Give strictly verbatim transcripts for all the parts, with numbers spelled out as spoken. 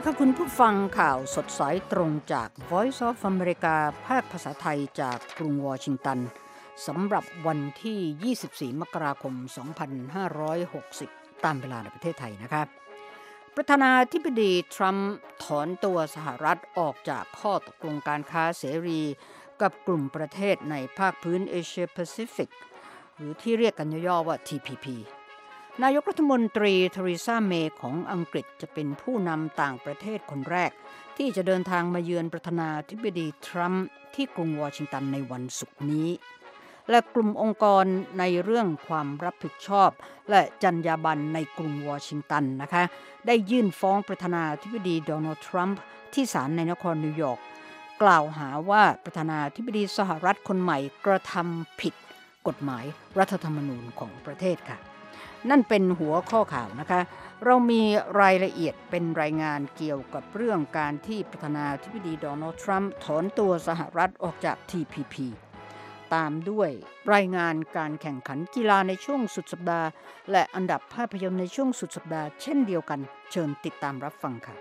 ค่ะคุณผู้ฟังข่าวสดสายตรงจาก Voice of America ภาคภาษาไทยจากกรุงวอชิงตันสำหรับวันที่ยี่สิบสี่มกราคมสองพันห้าร้อยหกสิบตามเวลาในประเทศไทยนะคะประธานาธิบดีทรัมป์ถอนตัวสหรัฐออกจากข้อตกลงการค้าเสรีกับกลุ่มประเทศในภาคพื้นเอเชียแปซิฟิกหรือที่เรียกกันย่อๆว่า ที พี พีนายกรัฐมนตรีเทเรซาเมย์ของอังกฤษจะเป็นผู้นำต่างประเทศคนแรกที่จะเดินทางมาเยือนประธานาธิบดีทรัมป์ที่กรุงวอชิงตันในวันศุกร์นี้และกลุ่มองค์กรในเรื่องความรับผิดชอบและจรรยาบรรณในกรุงวอชิงตันนะคะได้ยื่นฟ้องประธานาธิบดีโดนัลด์ทรัมป์ที่ศาลในนครนิวยอร์กกล่าวหาว่าประธานาธิบดีสหรัฐคนใหม่กระทำผิดกฎหมายรัฐธรรมนูญของประเทศค่ะนั่นเป็นหัวข้อข่าวนะคะเรามีรายละเอียดเป็นรายงานเกี่ยวกับเรื่องการที่ประธานาธิบดีโดนัลด์ทรัมป์ถอนตัวสหรัฐออกจาก ที พี พี ตามด้วยรายงานการแข่งขันกีฬาในช่วงสุดสัปดาห์และอันดับภาพยนตร์ในช่วงสุดสัปดาห์เช่นเดียวกันเชิญติดตามรับฟังค่ะ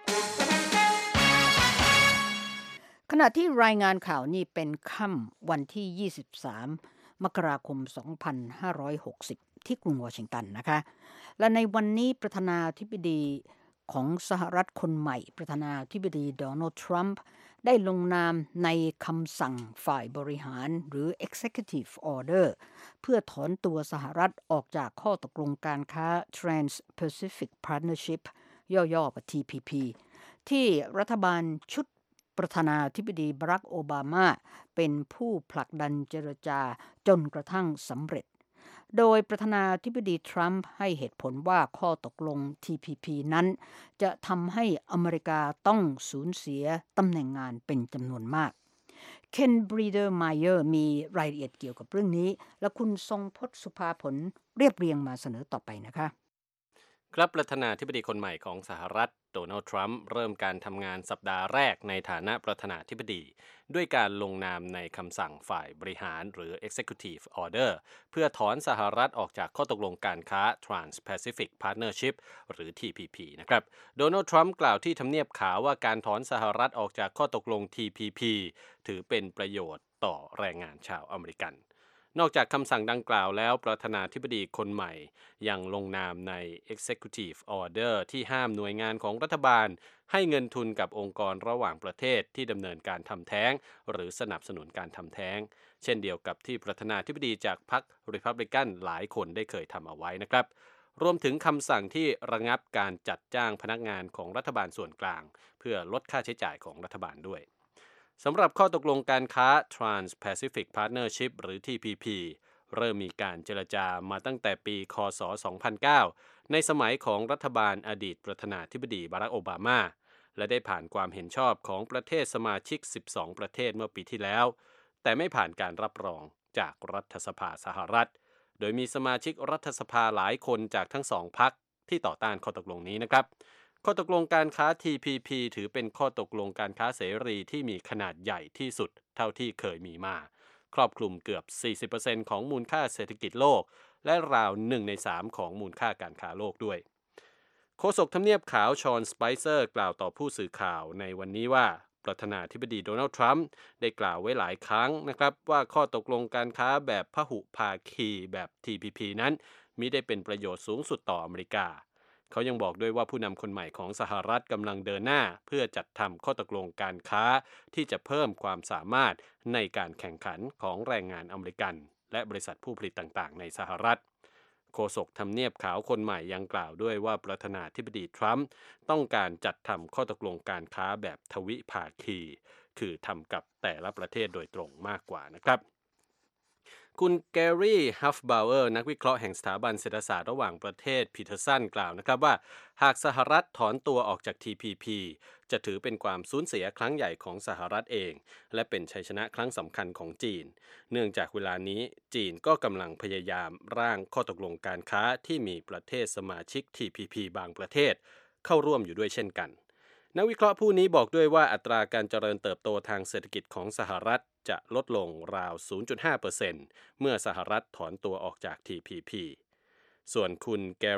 ขณะที่รายงานข่าวนี้เป็นค่ำวันที่ยี่สิบสามมกราคมสองพันห้าร้อยหกสิบที่กรุงวอชิงตันนะคะและในวันนี้ประธานาธิบดีของสหรัฐคนใหม่ประธานาธิบดีโดนัลด์ทรัมป์ได้ลงนามในคำสั่งฝ่ายบริหารหรือ Executive Order เพื่อถอนตัวสหรัฐออกจากข้อตกลงการค้า Trans-Pacific Partnership ย่อๆ ที พี พี ที่รัฐบาลชุดประธานาธิบดีบารักโอบามาเป็นผู้ผลักดันเจรจาจนกระทั่งสำเร็จโดยประธานาธิบดีทรัมป์ให้เหตุผลว่าข้อตกลง ที พี พี นั้นจะทำให้อเมริกาต้องสูญเสียตำแหน่งงานเป็นจำนวนมากเคนบรีเดอร์ไมเออร์มีรายละเอียดเกี่ยวกับเรื่องนี้และคุณทรงพจน์สุภาผลเรียบเรียงมาเสนอต่อไปนะคะครับประธานาธิบดีคนใหม่ของสหรัฐโดนัลด์ทรัมป์เริ่มการทำงานสัปดาห์แรกในฐานะประธานาธิบดีด้วยการลงนามในคำสั่งฝ่ายบริหารหรือ Executive Order เพื่อถอนสหรัฐออกจากข้อตกลงการค้า Trans-Pacific Partnership หรือ ที พี พี นะครับโดนัลด์ทรัมป์กล่าวที่ทำเนียบขาวว่าการถอนสหรัฐออกจากข้อตกลง ที พี พี ถือเป็นประโยชน์ต่อแรงงานชาวอเมริกันนอกจากคำสั่งดังกล่าวแล้วประธานาธิบดีคนใหม่ยังลงนามใน Executive Order ที่ห้ามหน่วยงานของรัฐบาลให้เงินทุนกับองค์กรระหว่างประเทศที่ดำเนินการทำแท้งหรือสนับสนุนการทำแท้งเช่นเดียวกับที่ประธานาธิบดีจากพรรค Republican หลายคนได้เคยทำเอาไว้นะครับรวมถึงคำสั่งที่ระงับการจัดจ้างพนักงานของรัฐบาลส่วนกลางเพื่อลดค่าใช้จ่ายของรัฐบาลด้วยสำหรับข้อตกลงการค้า Trans-Pacific Partnership หรือ ที พี พี เริ่มมีการเจรจามาตั้งแต่ปี ค.ศ. สองพันเก้า ในสมัยของรัฐบาลอดีตประธานาธิบดีบารักโอบามาและได้ผ่านความเห็นชอบของประเทศสมาชิก สิบสอง ประเทศเมื่อปีที่แล้วแต่ไม่ผ่านการรับรองจากรัฐสภาสหรัฐโดยมีสมาชิกรัฐสภาหลายคนจากทั้งสองพรรคที่ต่อต้านข้อตกลงนี้นะครับข้อตกลงการค้า ที พี พี ถือเป็นข้อตกลงการค้าเสรีที่มีขนาดใหญ่ที่สุดเท่าที่เคยมีมาครอบคลุมเกือบ สี่สิบเปอร์เซ็นต์ ของมูลค่าเศรษฐกิจโลกและราวหนึ่งในสามของมูลค่าการค้าโลกด้วยโฆษกทำเนียบขาวชอนสไปเซอร์กล่าวต่อผู้สื่อข่าวในวันนี้ว่าประธานาธิบดีโดนัลด์ทรัมป์ได้กล่าวไว้หลายครั้งนะครับว่าข้อตกลงการค้าแบบพหุภาคีแบบ ที พี พี นั้นมิได้เป็นประโยชน์สูงสุดต่ออเมริกาเขายังบอกด้วยว่าผู้นำคนใหม่ของสหรัฐกำลังเดินหน้าเพื่อจัดทำข้อตกลงการค้าที่จะเพิ่มความสามารถในการแข่งขันของแรงงานอเมริกันและบริษัทผู้ผลิตต่างๆในสหรัฐโฆษกทำเนียบขาวคนใหม่ยังกล่าวด้วยว่าประธานาธิบดีทรัมป์ต้องการจัดทำข้อตกลงการค้าแบบทวิภาคีคือทำกับแต่ละประเทศโดยตรงมากกว่านะครับคุณแกรี่ ฮัฟบาวเออร์นักวิเคราะห์แห่งสถาบันเศรษฐศาสตร์ระหว่างประเทศพีเทอร์สันกล่าวนะครับว่าหากสหรัฐถอนตัวออกจาก ที พี พี จะถือเป็นความสูญเสียครั้งใหญ่ของสหรัฐเองและเป็นชัยชนะครั้งสำคัญของจีนเนื่องจากเวลานี้จีนก็กำลังพยายามร่างข้อตกลงการค้าที่มีประเทศสมาชิก ที พี พี บางประเทศเข้าร่วมอยู่ด้วยเช่นกันนักวิเคราะห์ผู้นี้บอกด้วยว่าอัตราการเจริญเติบโตทางเศรษฐกิจของสหรัฐจะลดลงราว ศูนย์จุดห้าเปอร์เซ็นต์ เมื่อสหรัฐถอนตัวออกจาก ที พี พี ส่วนคุณแกเรต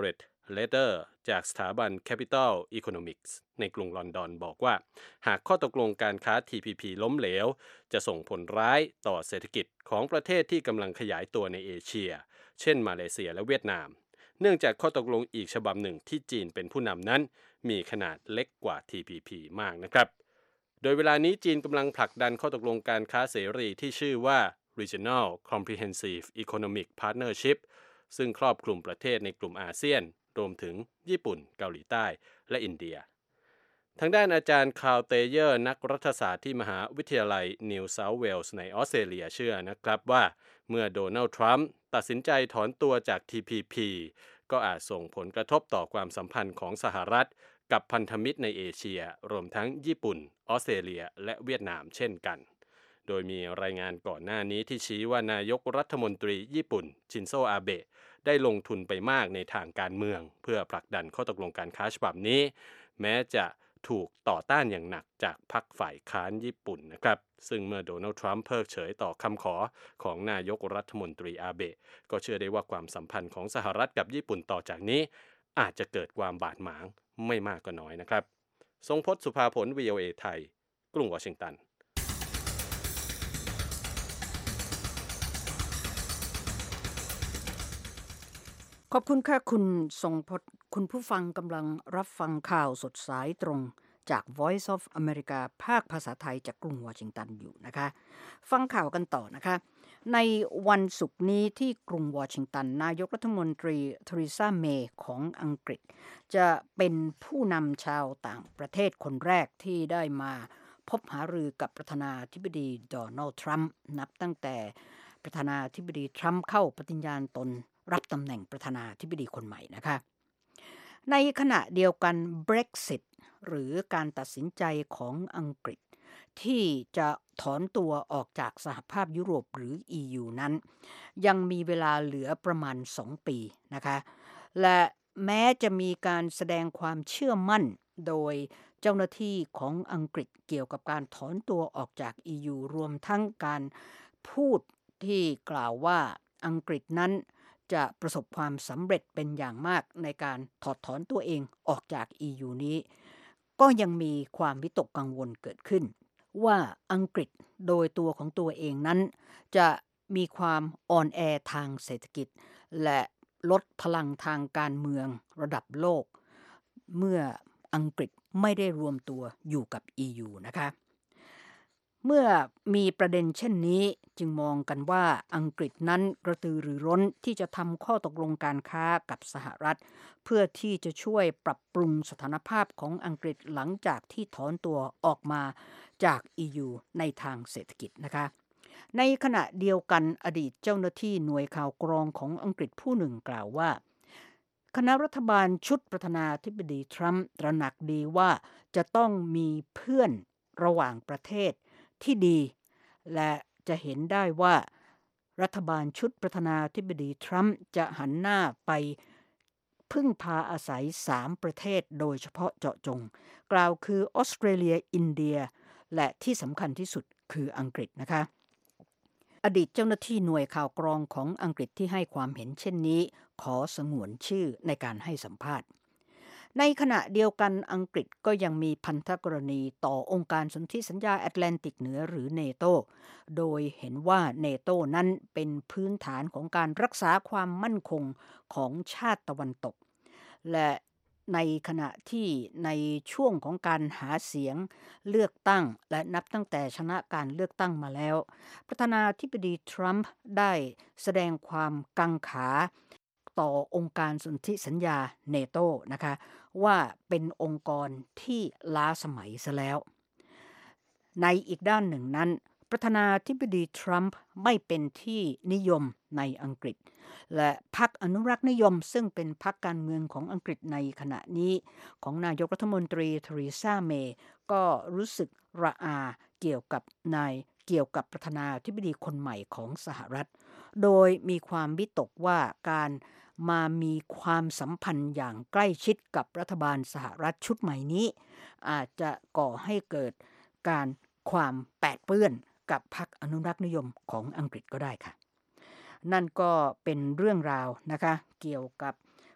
เลเตอร์จากสถาบัน Capital Economics ในกรุงลอนดอนบอกว่าหากข้อตกลงการค้า ที พี พี ล้มเหลวจะส่งผลร้ายต่อเศรษฐกิจของประเทศที่กำลังขยายตัวในเอเชียเช่นมาเลเซียและเวียดนามเนื่องจากข้อตกลงอีกฉบับหนึ่งที่จีนเป็นผู้นำนั้นมีขนาดเล็กกว่า ที พี พี มากนะครับโดยเวลานี้จีนกำลังผลักดันข้อตกลงการค้าเสรีที่ชื่อว่า Regional Comprehensive Economic Partnership ซึ่งครอบคลุมประเทศในกลุ่มอาเซียนรวมถึงญี่ปุ่นเกาหลีใต้และอินเดียทางด้านอาจารย์คาร์ลเตเยอร์นักรัฐศาสตร์ที่มหาวิทยาลัยนิวเซาท์เวลส์ในออสเตรเลียเชื่อนะครับว่าเมื่อโดนัลด์ทรัมป์ตัดสินใจถอนตัวจาก ที พี พี ก็อาจส่งผลกระทบต่อความสัมพันธ์ของสหรัฐกับพันธมิตรในเอเชียรวมทั้งญี่ปุ่นออสเตรเลียและเวียดนามเช่นกันโดยมีรายงานก่อนหน้านี้ที่ชี้ว่านายกรัฐมนตรีญี่ปุ่นชินโซอาเบะได้ลงทุนไปมากในทางการเมืองเพื่อผลักดันข้อตกลงการค้าฉบับนี้แม้จะถูกต่อต้านอย่างหนักจากพรรคฝ่ายค้านญี่ปุ่นนะครับซึ่งเมื่อโดนัลด์ทรัมป์เพิกเฉยต่อคำขอของนายกรัฐมนตรีอาเบะก็เชื่อได้ว่าความสัมพันธ์ของสหรัฐกับญี่ปุ่นต่อจากนี้อาจจะเกิดความบาดหมางไม่มากก็น้อยนะครับทรงพจน์สุภาผล วี โอ เอ ไทยกรุงวอชิงตันขอบคุณค่ะคุณทรงพจน์คุณผู้ฟังกำลังรับฟังข่าวสดสายตรงจาก Voice of America ภาคภาษาไทยจากกรุงวอชิงตันอยู่นะคะฟังข่าวกันต่อนะคะในวันศุกร์นี้ที่กรุงวอชิงตันนายกรัฐมนตรีเทเรซาเมย์ของอังกฤษจะเป็นผู้นำชาวต่างประเทศคนแรกที่ได้มาพบหารือกับประธานาธิบดีโดนัลด์ทรัมป์นับตั้งแต่ประธานาธิบดีทรัมป์เข้าปฏิญญาณตนรับตำแหน่งประธานาธิบดีคนใหม่นะคะในขณะเดียวกัน Brexit หรือการตัดสินใจของอังกฤษที่จะถอนตัวออกจากสหภาพยุโรปหรือ อี ยู นั้นยังมีเวลาเหลือประมาณสองปีนะคะและแม้จะมีการแสดงความเชื่อมั่นโดยเจ้าหน้าที่ของอังกฤษเกี่ยวกับการถอนตัวออกจาก อี ยู รวมทั้งการพูดที่กล่าวว่าอังกฤษนั้นจะประสบความสำเร็จเป็นอย่างมากในการถอดถอนตัวเองออกจาก อี ยู นี้ก็ยังมีความวิตกกังวลเกิดขึ้นว่าอังกฤษโดยตัวของตัวเองนั้นจะมีความอ่อนแอทางเศรษฐกิจและลดพลังทางการเมืองระดับโลกเมื่ออังกฤษไม่ได้รวมตัวอยู่กับ อี ยู นะคะเมื่อมีประเด็นเช่นนี้จึงมองกันว่าอังกฤษนั้นกระตือรือร้นที่จะทำข้อตกลงการค้ากับสหรัฐเพื่อที่จะช่วยปรับปรุงสถานภาพของอังกฤษหลังจากที่ถอนตัวออกมาจาก อี ยู ในทางเศรษฐกิจนะคะในขณะเดียวกันอดีตเจ้าหน้าที่หน่วยข่าวกรองของอังกฤษผู้หนึ่งกล่าวว่าคณะรัฐบาลชุดประธานาธิบดีทรัมป์ตระหนักดีว่าจะต้องมีเพื่อนระหว่างประเทศที่ดีและจะเห็นได้ว่ารัฐบาลชุดประธานาธิบดีทรัมป์จะหันหน้าไปพึ่งพาอาศัยสามประเทศโดยเฉพาะเจาะจงกล่าวคือออสเตรเลียอินเดียและที่สำคัญที่สุดคืออังกฤษนะคะอดีตเจ้าหน้าที่หน่วยข่าวกรองของอังกฤษที่ให้ความเห็นเช่นนี้ขอสงวนชื่อในการให้สัมภาษณ์ในขณะเดียวกันอังกฤษก็ยังมีพันธกรณีต่อองค์การสนธิสัญญาแอตแลนติกเหนือหรือเนโตโดยเห็นว่าเนโตนั้นเป็นพื้นฐานของการรักษาความมั่นคงของชาติตะวันตกและในขณะที่ในช่วงของการหาเสียงเลือกตั้งและนับตั้งแต่ชนะการเลือกตั้งมาแล้วประธานาธิบดีทรัมป์ได้แสดงความกังขาต่อองค์การสนธิสัญญาเนโตนะคะว่าเป็นองค์กรที่ล้าสมัยซะแล้วในอีกด้านหนึ่งนั้นประธานาธิบดีทรัมป์ไม่เป็นที่นิยมในอังกฤษและพรรคอนุรักษ์นิยมซึ่งเป็นพรรคการเมืองของอังกฤษในขณะนี้ของนายกรัฐมนตรีเทเรซาเมย์ก็รู้สึกระอาเกี่ยวกับนายเกี่ยวกับประธานาธิบดีคนใหม่ของสหรัฐโดยมีความวิตกว่าการมามีความสัมพันธ์อย่างใกล้ชิดกับรัฐบาลสหรัฐชุดใหม่นี้อาจจะก่อให้เกิดการความแปดเปื้อนกับพรรคอนุรักษ์นิยมของอังกฤษก็ได้ค่ะนั่นก็เป็นเรื่องราวนะคะเกี่ยวกับ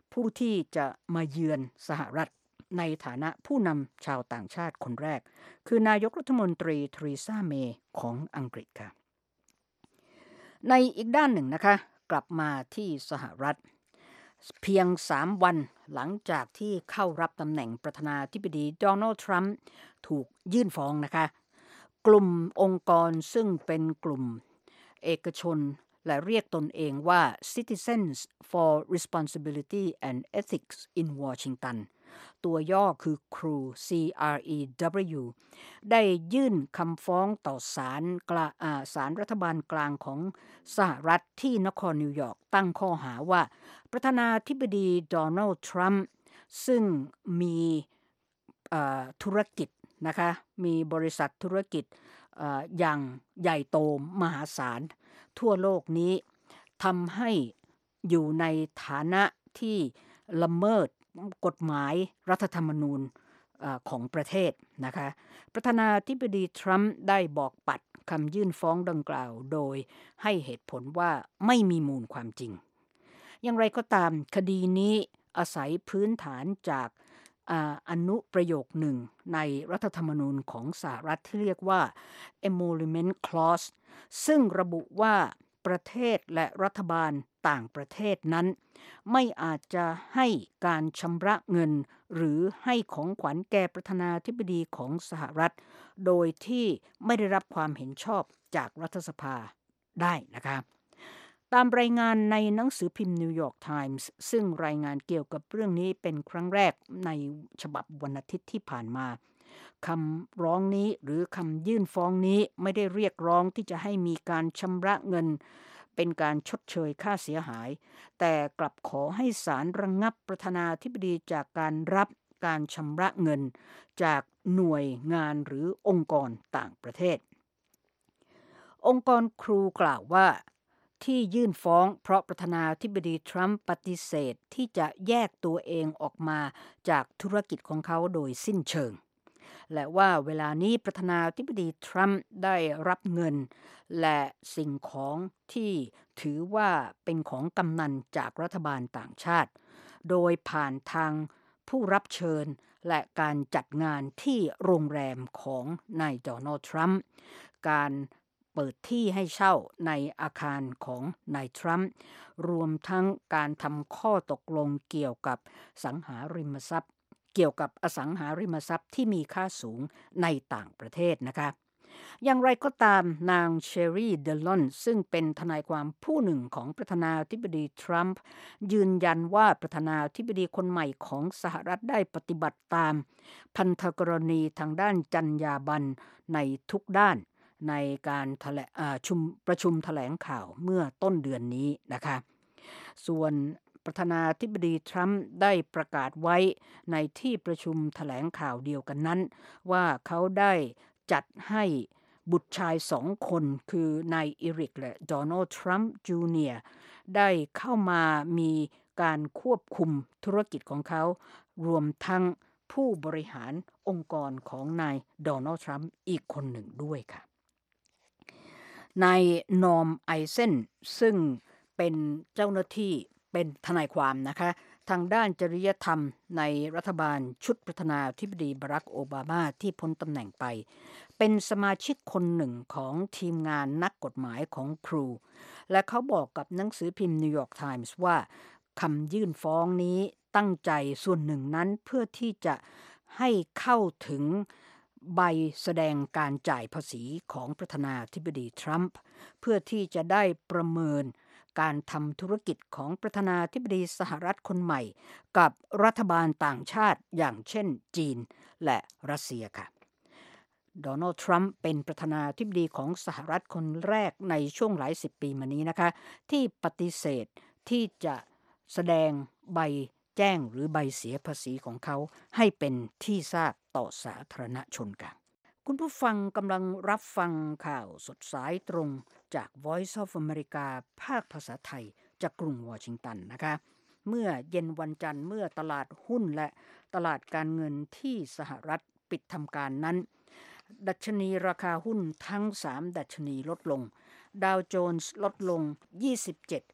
ผู้ที่จะมาเยือนสหรัฐในฐานะผู้นำชาวต่างชาติคนแรกคือนายกรัฐมนตรีเทเรซาเมย์ของอังกฤษค่ะในอีกด้านหนึ่งนะคะกลับมาที่สหรัฐเพียงสามวันหลังจากที่เข้ารับตำแหน่งประธานาธิบดีโดนัลด์ทรัมป์ถูกยื่นฟ้องนะคะกลุ่มองค์กรซึ่งเป็นกลุ่มเอกชนและเรียกตนเองว่า Citizens for Responsibility and Ethics in Washington ตัวย่อคือ ซี รี ซี อาร์ อี ดับเบิลยู ได้ยื่นคำฟ้องต่อศาลกลางศาลรัฐบาลกลางของสหรัฐที่นครนิวยอร์กตั้งข้อหาว่าประธานาธิบดีโดนัลด์ทรัมป์ซึ่งมีธุรกิจนะคะมีบริษัทธุรกิจอย่างใหญ่โตมหาศาลทั่วโลกนี้ทำให้อยู่ในฐานะที่ละเมิดกฎหมายรัฐธรรมนูญของประเทศนะคะประธานาธิบดีทรัมป์ได้บอกปัดคำยื่นฟ้องดังกล่าวโดยให้เหตุผลว่าไม่มีมูลความจริงอย่างไรก็ตามคดีนี้อาศัยพื้นฐานจากอนุประโยคหนึ่งในรัฐธรรมนูญของสหรัฐที่เรียกว่า Emolument Clause ซึ่งระบุว่าประเทศและรัฐบาลต่างประเทศนั้นไม่อาจจะให้การชำระเงินหรือให้ของขวัญแก่ประธานาธิบดีของสหรัฐโดยที่ไม่ได้รับความเห็นชอบจากรัฐสภาได้นะคะตามรายงานในหนังสือพิมพ์นิวยอร์กไทมส์ซึ่งรายงานเกี่ยวกับเรื่องนี้เป็นครั้งแรกในฉบับวันอาทิตย์ที่ผ่านมาคำร้องนี้หรือคำยื่นฟ้องนี้ไม่ได้เรียกร้องที่จะให้มีการชำระเงินเป็นการชดเชยค่าเสียหายแต่กลับขอให้ศาลระงับประธานาธิบดีจากการรับการชำระเงินจากหน่วยงานหรือองค์กรต่างประเทศองค์กรครูกล่าวว่าที่ยื่นฟ้องเพราะประธานาธิบดีทรัมป์ปฏิเสธที่จะแยกตัวเองออกมาจากธุรกิจของเขาโดยสิ้นเชิงและว่าเวลานี้ประธานาธิบดีทรัมป์ได้รับเงินและสิ่งของที่ถือว่าเป็นของกำนันจากรัฐบาลต่างชาติโดยผ่านทางผู้รับเชิญและการจัดงานที่โรงแรมของนายโดนัลด์ทรัมป์การเปิดที่ให้เช่าในอาคารของนายทรัมป์รวมทั้งการทำข้อตกลงเกี่ยวกับสังหาริมทรัพย์เกี่ยวกับอสังหาริมทรัพย์ที่มีค่าสูงในต่างประเทศนะคะอย่างไรก็ตามนางเชอรี่เดลอนซึ่งเป็นทนายความผู้หนึ่งของประธานาธิบดีทรัมป์ยืนยันว่าประธานาธิบดีคนใหม่ของสหรัฐได้ปฏิบัติตามพันธกรณีทางด้านจรรยาบรรณในทุกด้านในการแถลงชุมประชุมแถลงข่าวเมื่อต้นเดือนนี้นะคะส่วนประธานาธิบดีทรัมป์ได้ประกาศไว้ในที่ประชุมแถลงข่าวเดียวกันนั้นว่าเขาได้จัดให้บุตรชายสองคนคือนายอีริกและโดนัลด์ทรัมป์จูเนียร์ได้เข้ามามีการควบคุมธุรกิจของเขารวมทั้งผู้บริหารองค์กรของนายโดนัลด์ทรัมป์อีกคนหนึ่งด้วยค่ะนายนอร์มไอเซนซึ่งเป็นเจ้าหน้าที่เป็นทนายความนะคะทางด้านจริยธรรมในรัฐบาลชุดประธานาธิบดีบารักโอบามาที่พ้นตำแหน่งไปเป็นสมาชิกคนหนึ่งของทีมงานนักกฎหมายของครูและเขาบอกกับหนังสือพิมพ์นิวยอร์กไทมส์ว่าคำยื่นฟ้องนี้ตั้งใจส่วนหนึ่งนั้นเพื่อที่จะให้เข้าถึงใบแสดงการจ่ายภาษีของประธานาธิบดีทรัมป์เพื่อที่จะได้ประเมินการทำธุรกิจของประธานาธิบดีสหรัฐคนใหม่กับรัฐบาลต่างชาติอย่างเช่นจีนและรัสเซียค่ะโดนัลด์ทรัมป์เป็นประธานาธิบดีของสหรัฐคนแรกในช่วงหลายสิบปีมานี้นะคะที่ปฏิเสธที่จะแสดงใบแจ้งหรือใบเสียภาษีของเขาให้เป็นที่ทราบต่อสาธารณชนค่ะคุณผู้ฟังกำลังรับฟังข่าวสดสายตรงจาก Voice of America ภาคภาษาไทยจากกรุงวอชิงตันนะคะเมื่อเย็นวันจันทร์เมื่อตลาดหุ้นและตลาดการเงินที่สหรัฐปิดทำการนั้นดัชนีราคาหุ้นทั้งสามดัชนีลดลงดาวโจนส์ลดลงยี่สิบเจ็ด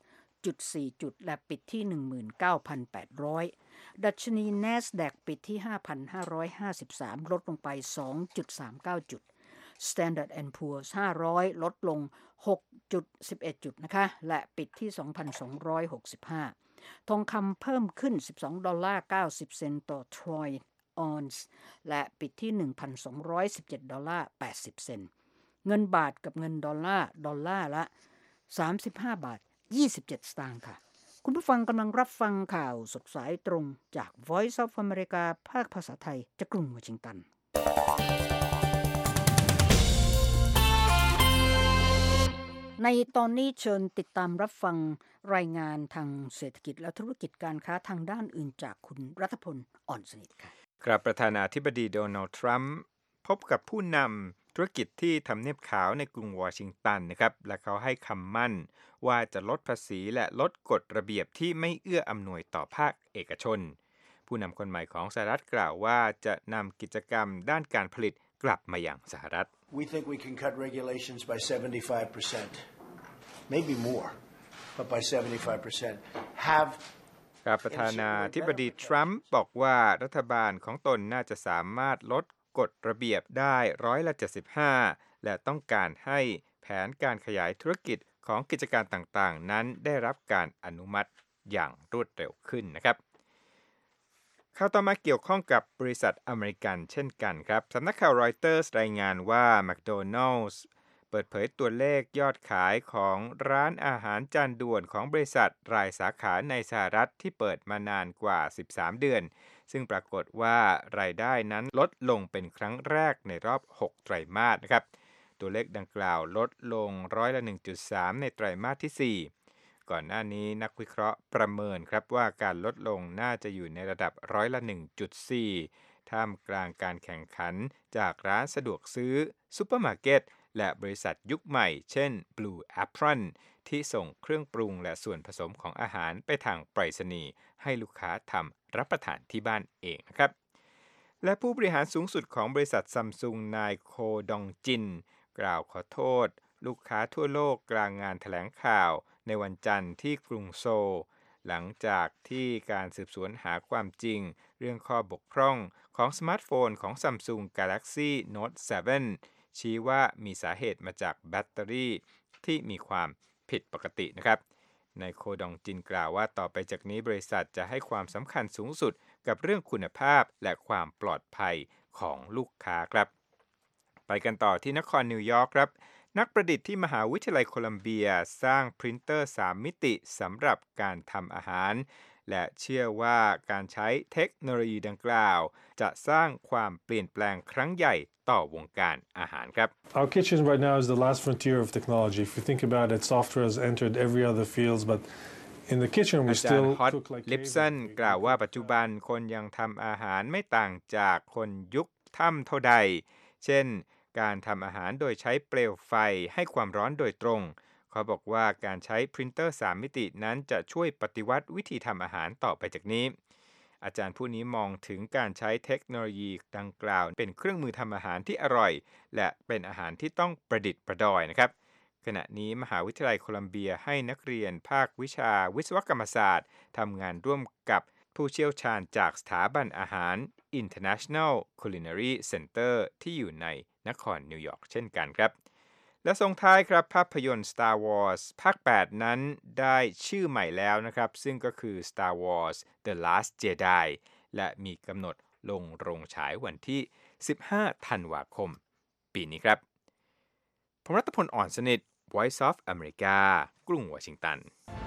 จุดสี่ จุดและปิดที่ หนึ่งหมื่นเก้าพันแปดร้อย ดัชนี NASDAQ ปิดที่ ห้าพันห้าร้อยห้าสิบสาม ลดลงไป สองจุดสามเก้า จุด Standard แอนด์ Poor's ห้าร้อยลดลง หกจุดหนึ่งเอ็ด จุดนะคะและปิดที่ สองพันสองร้อยหกสิบห้า ทองคำเพิ่มขึ้น สิบสองดอลลาร์เก้าสิบเซนต์ต่อทรอยออนซ์และปิดที่ หนึ่งพันสองร้อยสิบเจ็ดดอลลาร์แปดสิบเซนต์เงินบาทกับเงินดอลลาร์ดอลลาร์ละสามสิบห้าบาทยี่สิบเจ็ดสตางค์ค่ะคุณผู้ฟังกำลังรับฟังข่าวสดสายตรงจาก Voice of America ภาคภาษาไทยจากกรุงวอชิงตันในตอนนี้เชิญติดตามรับฟังรายงานทางเศรษฐกิจและธุรกิจการค้าทางด้านอื่นจากคุณรัฐพลอ่อนสนิทค่ะครับประธานาธิบดีโดนัลด์ทรัมป์พบกับผู้นำธุรกิจที่ทำเนียบขาวในกรุงวอชิงตันนะครับและเขาให้คำมั่นว่าจะลดภาษีและลดกฎระเบียบที่ไม่เอื้ออำนวยต่อภาคเอกชนผู้นำคนใหม่ของสหรัฐกล่าวว่าจะนำกิจกรรมด้านการผลิตกลับมาอย่างสหรัฐ We think we can cut regulations by seventy-five percent, maybe more, but by seventy-five percent. Have ครับประธานาธิบดีทรัมป์บอกว่ารัฐบาลของตนน่าจะสามารถลดกฎระเบียบได้ร้อยละเจ็ดสิบห้าและต้องการให้แผนการขยายธุรกิจของกิจการต่างๆนั้นได้รับการอนุมัติอย่างรวดเร็วขึ้นนะครับข่าวต่อมาเกี่ยวข้องกับบริษัทอเมริกันเช่นกันครับสำนักข่าวรอยเตอร์สรายงานว่าแมคโดนัลด์เปิดเผยตัวเลขยอดขายของร้านอาหารจานด่วนของบริษัทรายสาขาในสหรัฐที่เปิดมานานกว่าสิบสามเดือนซึ่งปรากฏว่ารายได้นั้นลดลงเป็นครั้งแรกในรอบหกไตรมาสนะครับตัวเลขดังกล่าวลดลงร้อยละ หนึ่งจุดสาม ในไตรมาสที่สี่ก่อนหน้านี้นักวิเคราะห์ประเมินครับว่าการลดลงน่าจะอยู่ในระดับร้อยละ หนึ่งจุดสี่ ท่ามกลางการแข่งขันจากร้านสะดวกซื้อซุปเปอร์มาร์เก็ตและบริษัทยุคใหม่เช่น Blue Apron ที่ส่งเครื่องปรุงและส่วนผสมของอาหารไปทางไปรษณีย์ให้ลูกค้าทำรับประทานที่บ้านเองนะครับและผู้บริหารสูงสุดของบริษัทซัมซุงนายโคดองจินกล่าวขอโทษลูกค้าทั่วโลกกลางงานแถลงข่าวในวันจันทร์ที่กรุงโซลหลังจากที่การสืบสวนหาความจริงเรื่องข้อบกพร่องของสมาร์ทโฟนของ Samsung Galaxy Note เซเว่น ชี้ว่ามีสาเหตุมาจากแบตเตอรี่ที่มีความผิดปกตินะครับนายโคดองจินกล่าวว่าต่อไปจากนี้บริษัทจะให้ความสำคัญสูงสุดกับเรื่องคุณภาพและความปลอดภัยของลูกค้าครับไปกันต่อที่นครนิวยอร์กครับนักประดิษฐ์ที่มหาวิทยาลัยโคลัมเบียสร้างพรินเตอร์สามมิติสำหรับการทำอาหารและเชื่อว่าการใช้เทคโนโลยีดังกล่าวจะสร้างความเปลี่ยนแปลงครั้งใหญ่ต่อวงการอาหารครับ Our kitchen right now is the last frontier of technology. If you think about it, software has entered every other field, but in the kitchen we still cook like ลิปสันกล่าวว่าปัจจุบันคนยังทำอาหารไม่ต่างจากคนยุคถ้ำเท่าใดเช่นการทำอาหารโดยใช้เปลวไฟให้ความร้อนโดยตรงเขาบอกว่าการใช้พรินเตอร์สามมิตินั้นจะช่วยปฏิวัติวิธีทำอาหารต่อไปจากนี้อาจารย์ผู้นี้มองถึงการใช้เทคโนโลยีดังกล่าวเป็นเครื่องมือทำอาหารที่อร่อยและเป็นอาหารที่ต้องประดิษฐ์ประดอยนะครับขณะนี้มหาวิทยาลัยโคลัมเบียให้นักเรียนภาควิชาวิศวกรรมศาสตร์ทำงานร่วมกับผู้เชี่ยวชาญจากสถาบันอาหาร International Culinary Center ที่อยู่ในนครนิวยอร์กเช่นกันครับและส่งท้ายครับภาพยนตร์ Star Wars ภาคแปดนั้นได้ชื่อใหม่แล้วนะครับซึ่งก็คือ Star Wars The Last Jedi และมีกำหนดลงโรงฉายวันที่สิบห้าธันวาคมปีนี้ครับผมรัตพลอ่อนสนิท Voice of America กรุงวอชิงตัน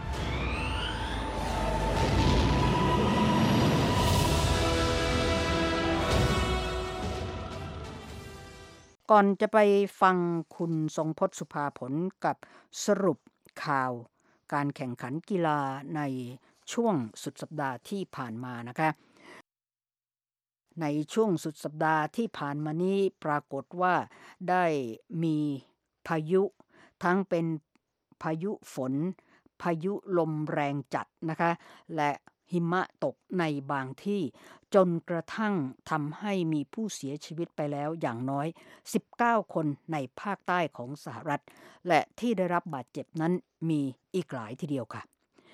ก่อนจะไปฟังคุณทรงพจน์สุภาผลกับสรุปข่าวการแข่งขันกีฬาในช่วงสุดสัปดาห์ที่ผ่านมานะคะในช่วงสุดสัปดาห์ที่ผ่านมานี้ปรากฏว่าได้มีพายุทั้งเป็นพายุฝนพายุลมแรงจัดนะคะและหิมะตกในบางที่จนกระทั่งทำให้มีผู้เสียชีวิตไปแล้วอย่างน้อยสิบเก้าคนในภาคใต้ของสหรัฐและที่ได้รับบาดเจ็บนั้นมีอีกหลายทีเดียวค่ะ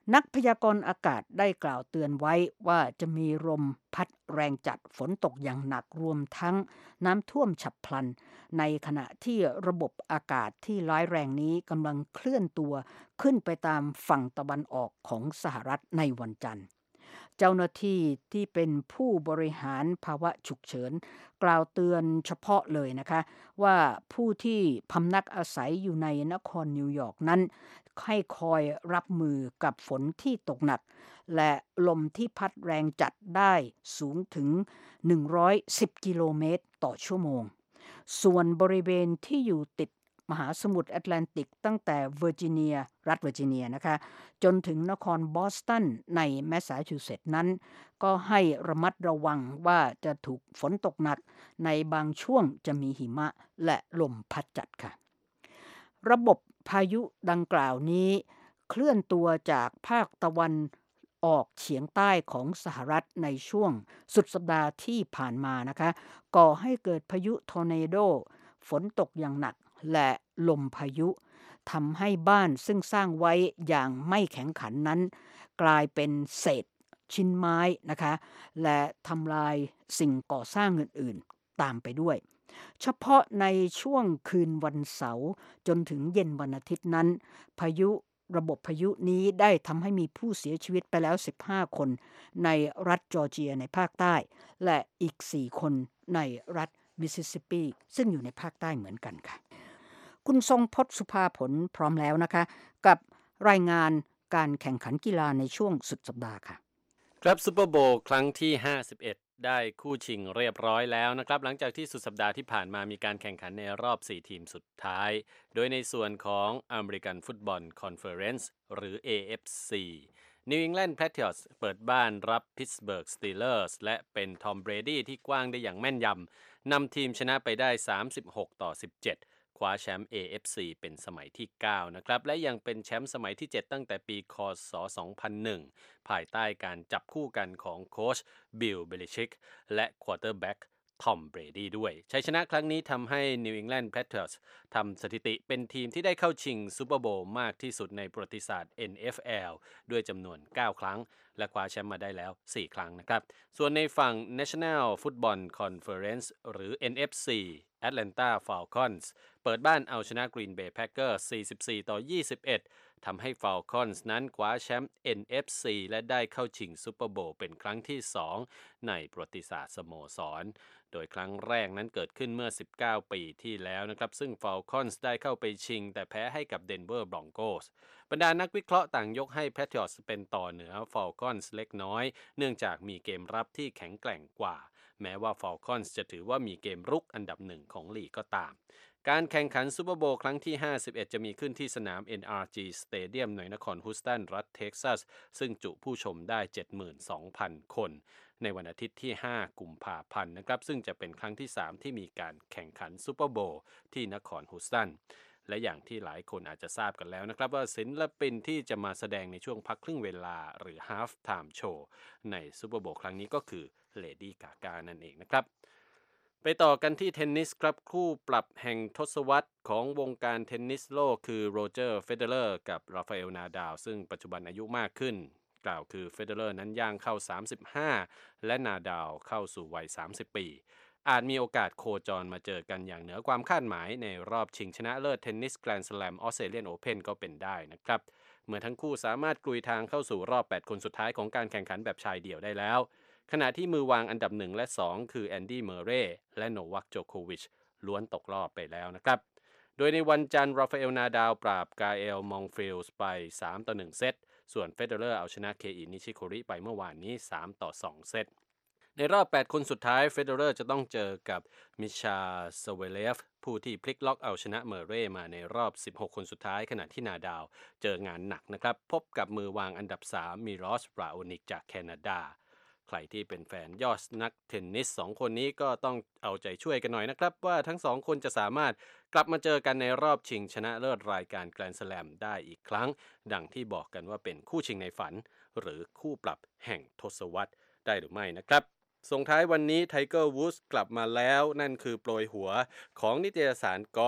นักพยากรณ์อากาศได้กล่าวเตือนไว้ว่าจะมีลมพัดแรงจัดฝนตกอย่างหนักรวมทั้งน้ำท่วมฉับพลันในขณะที่ระบบอากาศที่ร้ายแรงนี้กำลังเคลื่อนตัวขึ้นไปตามฝั่งตะวันออกของสหรัฐในวันจันทร์เจ้าหน้าที่ที่เป็นผู้บริหารภาวะฉุกเฉินกล่าวเตือนเฉพาะเลยนะคะว่าผู้ที่พำนักอาศัยอยู่ในนครนิวยอร์กนั้นให้คอยรับมือกับฝนที่ตกหนักและลมที่พัดแรงจัดได้สูงถึงหนึ่งร้อยสิบกิโลเมตรต่อชั่วโมงส่วนบริเวณที่อยู่ติดมหาสมุทรแอตแลนติกตั้งแต่เวอร์จิเนียรัฐเวอร์จิเนียนะคะจนถึงนครบอสตันในแมสซาชูเซตส์นั้นก็ให้ระมัดระวังว่าจะถูกฝนตกหนักในบางช่วงจะมีหิมะและลมพัดจัดค่ะระบบพายุดังกล่าวนี้เคลื่อนตัวจากภาคตะวันออกเฉียงใต้ของสหรัฐในช่วงสุดสัปดาห์ที่ผ่านมานะคะก่อให้เกิดพายุทอร์นาโดฝนตกอย่างหนักและลมพายุทำให้บ้านซึ่งสร้างไว้อย่างไม่แข็งขันนั้นกลายเป็นเศษชิ้นไม้นะคะและทำลายสิ่งก่อสร้างอื่นๆตามไปด้วยเฉพาะในช่วงคืนวันเสาร์จนถึงเย็นวันอาทิตย์นั้นพายุระบบพายุนี้ได้ทำให้มีผู้เสียชีวิตไปแล้วสิบห้าคนในรัฐจอร์เจียในภาคใต้และอีกสี่คนในรัฐมิสซิสซิปปีซึ่งอยู่ในภาคใต้เหมือนกันค่ะคุณทรงพจน์สุภาผลพร้อมแล้วนะคะกับรายงานการแข่งขันกีฬาในช่วงสุดสัปดาห์ค่ะครับซุปเปอร์โบว์ครั้งที่ห้าสิบเอ็ดได้คู่ชิงเรียบร้อยแล้วนะครับหลังจากที่สุดสัปดาห์ที่ผ่านมามีการแข่งขันในรอบสี่ทีมสุดท้ายโดยในส่วนของ American Football Conference หรือ เอ เอฟ ซี New England Patriots เปิดบ้านรับ Pittsburgh Steelers และเป็นทอมเบรดี้ที่กว้างได้อย่างแม่นยำนำทีมชนะไปได้สามสิบหกต่อสิบเจ็ดคว้าแชมป์ เอ เอฟ ซี เป็นสมัยที่เก้านะครับและยังเป็นแชมป์สมัยที่เจ็ดตั้งแต่ปีค.ศ. สองพันหนึ่งภายใต้การจับคู่กันของโค้ชบิล เบลิชิกและควอเตอร์แบ็กทอมเบรดี้ด้วยชัยชนะครั้งนี้ทำให้ New England Patriots ทำสถิติเป็นทีมที่ได้เข้าชิงซูเปอร์โบว์มากที่สุดในประวัติศาสตร์ เอ็น เอฟ แอล ด้วยจำนวนเก้าครั้งและคว้าแชมป์มาได้แล้วสี่ครั้งนะครับส่วนในฝั่ง National Football Conference หรือ เอ็น เอฟ ซี Atlanta Falcons เปิดบ้านเอาชนะ Green Bay Packers สี่สิบสี่ต่อยี่สิบเอ็ดทำให้ Falcons นั้นคว้าแชมป์ เอ็น เอฟ ซี และได้เข้าชิงซูเปอร์โบว์เป็นครั้งที่สองในประวัติศาสตร์สโมสรโดยครั้งแรกนั้นเกิดขึ้นเมื่อสิบเก้าปีที่แล้วนะครับซึ่ง Falcons ได้เข้าไปชิงแต่แพ้ให้กับ Denver Broncos บรรดานักวิเคราะห์ต่างยกให้ Patriots เป็นต่อเหนือ Falcons เล็กน้อยเนื่องจากมีเกมรับที่แข็งแกร่งกว่าแม้ว่า Falcons จะถือว่ามีเกมรุกอันดับหนึ่งของลีกก็ตามการแข่งขันซูเปอร์โบว์ครั้งที่ห้าสิบเอ็ดจะมีขึ้นที่สนาม เอ็น อาร์ จี Stadium ในนครฮูสตันรัฐเท็กซัสซึ่งจุผู้ชมได้ เจ็ดหมื่นสองพัน คนในวันอาทิตย์ที่ห้ากุมภาพันธ์นะครับซึ่งจะเป็นครั้งที่สามที่มีการแข่งขันซูเปอร์โบว์ที่นครฮูสตันและอย่างที่หลายคนอาจจะทราบกันแล้วนะครับว่าศิลปินที่จะมาแสดงในช่วงพักครึ่งเวลาหรือ Half Time Show ในซูเปอร์โบว์ครั้งนี้ก็คือ Lady Gaga นั่นเองนะครับไปต่อกันที่เทนนิสครับคู่ปรับแห่งทศวรรษของวงการเทนนิสโลกคือโรเจอร์เฟเดเลอร์กับราฟาเอลนาดาลซึ่งปัจจุบันอายุมากขึ้นกล่าวคือเฟเดเลอร์นั้นย่างเข้าสามสิบห้าและนาดาลเข้าสู่วัยสามสิบปีอาจมีโอกาสโคจรมาเจอกันอย่างเหนือความคาดหมายในรอบชิงชนะเลิศเทนนิสแกรนด์สแลมออสเตรเลียนโอเพ่นก็เป็นได้นะครับเมื่อทั้งคู่สามารถกลุยทางเข้าสู่รอบแปดคนสุดท้ายของการแข่งขันแบบชายเดี่ยวได้แล้วขณะที่มือวางอันดับหนึ่งและสองคือแอนดี้เมอร์เรย์และโนวัคโจโควิชล้วนตกรอบไปแล้วนะครับโดยในวันจันทร์ราฟาเอลนาดาลปราบกาเอลมองฟิลส์ไปสามต่อหนึ่งเซตส่วนเฟเดเลอร์เอาชนะเคอินิชิโคริไปเมื่อวานนี้สามต่อสองเซตในรอบแปดคนสุดท้ายเฟเดเลอร์จะต้องเจอกับมิชาสเวเลฟผู้ที่พลิกล็อกเอาชนะเมอร์เรย์มาในรอบสิบหกคนสุดท้ายขณะที่นาดาลเจองานหนักนะครับพบกับมือวางอันดับสามมิรอสราโอนิกจากแคนาดาใครที่เป็นแฟนยอดนักเทนนิสสองคนนี้ก็ต้องเอาใจช่วยกันหน่อยนะครับว่าทั้งสองคนจะสามารถกลับมาเจอกันในรอบชิงชนะเลิศรายการแกรนด์สแลมได้อีกครั้งดังที่บอกกันว่าเป็นคู่ชิงในฝันหรือคู่ปรับแห่งทศวรรษได้หรือไม่นะครับส่งท้ายวันนี้ไทเกอร์วูดส์กลับมาแล้วนั่นคือโปรยหัวของนิตยสารกอล์ฟ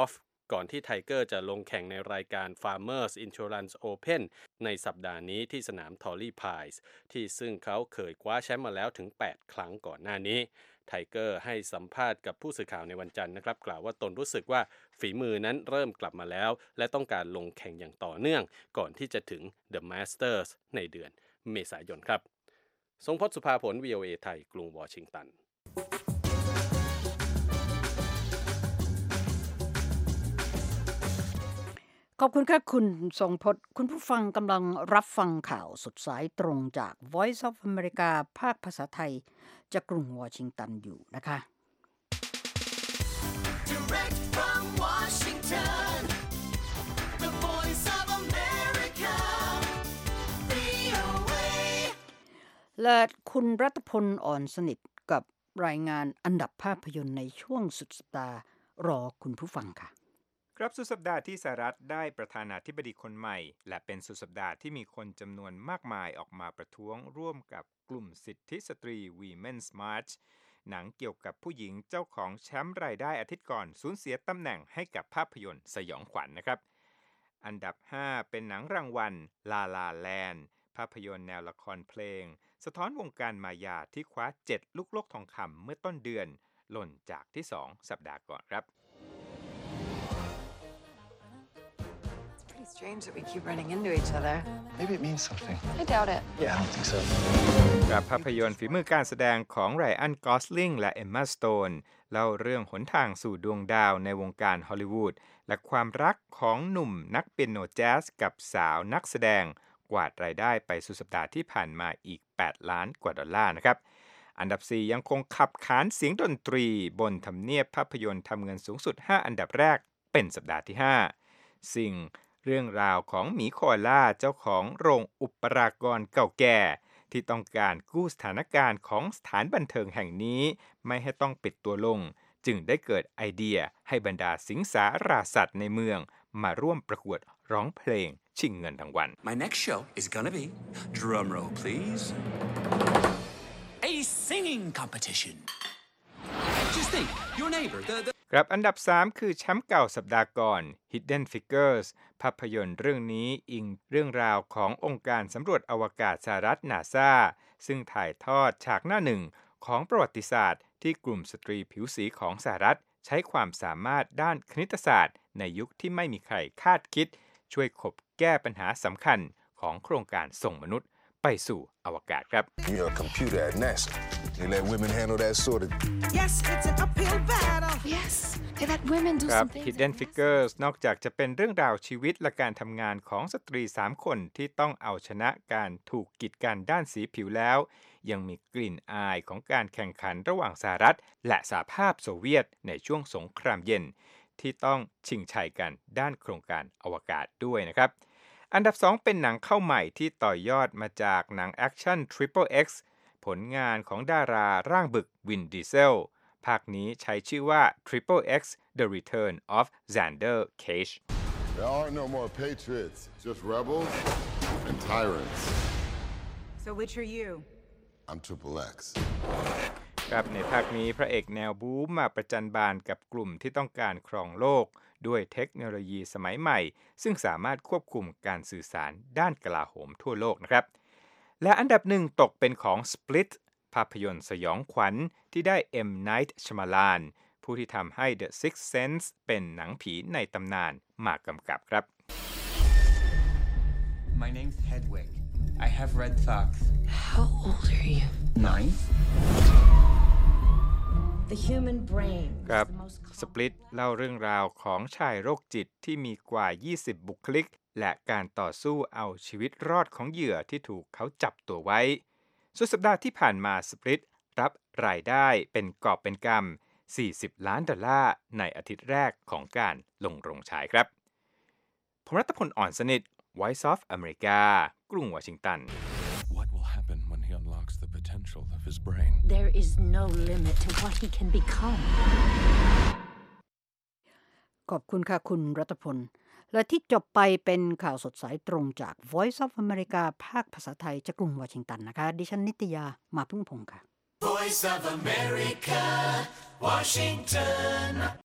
ก่อนที่ไทเกอร์จะลงแข่งในรายการ Farmers Insurance Open ในสัปดาห์นี้ที่สนาม Torrey Pines ที่ซึ่งเขาเคยคว้าแชมป์มาแล้วถึงแปดครั้งก่อนหน้านี้ไทเกอร์ให้สัมภาษณ์กับผู้สื่อข่าวในวันจันทร์นะครับกล่าวว่าตนรู้สึกว่าฝีมือนั้นเริ่มกลับมาแล้วและต้องการลงแข่งอย่างต่อเนื่องก่อนที่จะถึง The Masters ในเดือนเมษายนครับทรงพจน์ สุภาผล วี โอ เอ ไทยกรุงวอชิงตันขอบคุณค่ะคุณทรงพจน์คุณผู้ฟังกำลังรับฟังข่าวสดสายตรงจาก Voice of America ภาคภาษาไทยจากกรุงวอชิงตันอยู่นะคะ Direct from Washington, the Voice of America, วี โอ เอและคุณรัตพลอ่อนสนิทกับรายงานอันดับภาพยนตร์ในช่วงสุดสัปดาห์รอคุณผู้ฟังค่ะครับสุดสัปดาห์ที่สหรัฐได้ประธานาธิบดีคนใหม่และเป็นสุดสัปดาห์ที่มีคนจำนวนมากมายออกมาประท้วงร่วมกับกลุ่มสิทธิสตรี Women's March หนังเกี่ยวกับผู้หญิงเจ้าของแชมป์รายได้อาทิตย์ก่อนสูญเสียตำแหน่งให้กับภาพยนตร์สยองขวัญ นะครับอันดับห้าเป็นหนังรางวัล La La Land ภาพยนตร์แนวละครเพลงสะท้อนวงการมายาที่คว้าเจ็ดลูกโลกทองคำเมื่อต้นเดือนหล่นจากที่สองสัปดาห์ก่อนครับ It's strange that we keep running into each other. Maybe it means something. I doubt it. Yeah, I don't think so. กับภาพยนตร์ฝีมือการแสดงของไรอัน กอสลิงและเอมมา สโตนเล่าเรื่องหนทางสู่ดวงดาวในวงการฮอลลีวูดและความรักของหนุ่มนักเปียโนแจ๊สกับสาวนักแสดงกวาดรายได้ไปสุดสัปดาห์ที่ผ่านมาอีกแปดล้านกว่าดอลลาร์นะครับอันดับสี่ยังคงขับขานเสียงดนตรีบนทำเนียบภาพยนตร์ทำเงินสูงสุดห้าอันดับแรกเป็นสัปดาห์ที่ห้าสิ่งเรื่องราวของหมีโคอาล่าเจ้าของโรงอุปรากรเก่าแก่ที่ต้องการกู้สถานการณ์ของสถานบันเทิงแห่งนี้ไม่ให้ต้องปิดตัวลงจึงได้เกิดไอเดียให้บรรดาสิงสาราสัตว์ในเมืองมาร่วมประกวดร้องเพลงชิงเงินรางวัล My next show is gonna be, drum roll please, a singing competition. Just think, your neighbor, the, the ครับอันดับสามคือแชมป์เก่าสัปดาห์ก่อน Hidden Figures ภาพยนตร์เรื่องนี้อิงเรื่องราวขององค์การสำรวจอวกาศสหรัฐ NASA ซึ่งถ่ายทอดฉากหน้าหนึ่งของประวัติศาสตร์ที่กลุ่มสตรีผิวสีของสหรัฐใช้ความสามารถด้านคณิตศาสตร์ในยุคที่ไม่มีใครคาดคิดช่วยขบแก้ปัญหาสำคัญของโครงการส่งมนุษย์ไปสู่อวกาศครับ You're a computer at NASA. They let women handle that sort of. Yes, it's an uphill battle. Yes, they let women do ครับ something. Hidden Figures นอกจากจะเป็นเรื่องราวชีวิตและการทำงานของสตรีสามคนที่ต้องเอาชนะการถูกกีดกันด้านสีผิวแล้วยังมีกลิ่นอายของการแข่งขันระหว่างสหรัฐและสหภาพโซเวียตในช่วงสงครามเย็นที่ต้องชิงชัยกันด้านโครงการอวกาศด้วยนะครับอันดับสองเป็นหนังเข้าใหม่ที่ต่อยอดมาจากหนังแอคชั่น Triple X ผลงานของดาราร่างบึกวินดีเซลภาคนี้ใช้ชื่อว่า Triple X The Return of Xander Cage There are no more patriots, just rebels and tyrants. So which are you? I'm Triple X. ครับในภาคนี้พระเอกแนวบู๊มาประจันบานกับกลุ่มที่ต้องการครองโลกด้วยเทคโนโลยีสมัยใหม่ซึ่งสามารถควบคุมการสื่อสารด้านกลาโหมทั่วโลกนะครับและอันดับหนึ่งตกเป็นของ Split ภาพยนตร์สยองขวัญที่ได้ M. Night Shyamalan ผู้ที่ทำให้ The Sixth Sense เป็นหนังผีในตำนานมากำกับครับ My name's Hedwig. I have red socks. How old are you? Nine. The human brain. ครับ Split เล่าเรื่องราวของชายโรคจิตที่มีกว่ายี่สิบบุคลิกและการต่อสู้เอาชีวิตรอดของเหยื่อที่ถูกเขาจับตัวไว้สุดสัปดาห์ที่ผ่านมา Split รับรายได้เป็นกอบเป็นกำสี่สิบล้านดอลลาร์ในอาทิตย์แรกของการลงโรงฉายครับผมรัตพลอ่อนสนิท Voice of America กรุงวอชิงตัน What will happen when he unlocks the potential of his brain? There is no limit to what he can become. ขอบคุณค่ะคุณรัตพลและที่จบไปเป็นข่าวสดสายตรงจาก Voice of America ภาคภาษาไทยจากกรุงวอชิงตันนะคะดิฉันนิตยามาพึ่งพงษ์ค่ะ Voice of America, Washington